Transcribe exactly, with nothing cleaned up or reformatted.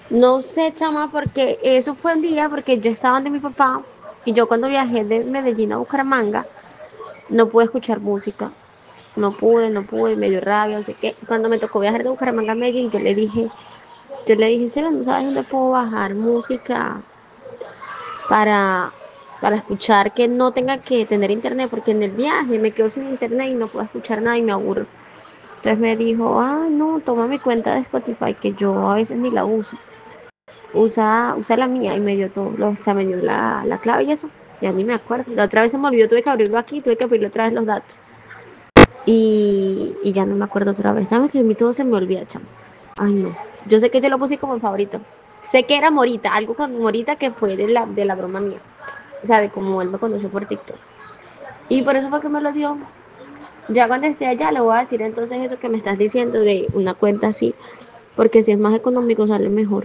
No sé, chama, porque eso fue un día porque yo estaba donde mi papá y yo cuando viajé de Medellín a Bucaramanga no pude escuchar música. No pude, no pude, me dio rabia, no sé qué. Cuando me tocó viajar de Bucaramanga a Medellín, yo le dije, yo le dije, Seba, ¿no sabes dónde puedo bajar música para, para escuchar que no tenga que tener internet? Porque en el viaje me quedo sin internet y no puedo escuchar nada y me aburro. Entonces me dijo, ah, no, toma mi cuenta de Spotify, que yo a veces ni la uso. Usa, usa la mía y me dio todo, lo- o sea, me dio la, la clave y eso. Ya ni me acuerdo. La otra vez se me olvidó, tuve que abrirlo aquí, tuve que abrirle otra vez los datos. Y, y ya no me acuerdo otra vez. ¿Sabes que a mí todo se me olvida, chamo? Ay, no. Yo sé que yo lo puse como favorito. Sé que era Morita, algo con Morita que fue de la, de la broma mía. O sea, de cómo él me conoció por TikTok. Y por eso fue que me lo dio. Ya cuando esté allá le voy a decir entonces eso que me estás diciendo de una cuenta así. Porque si es más económico sale mejor.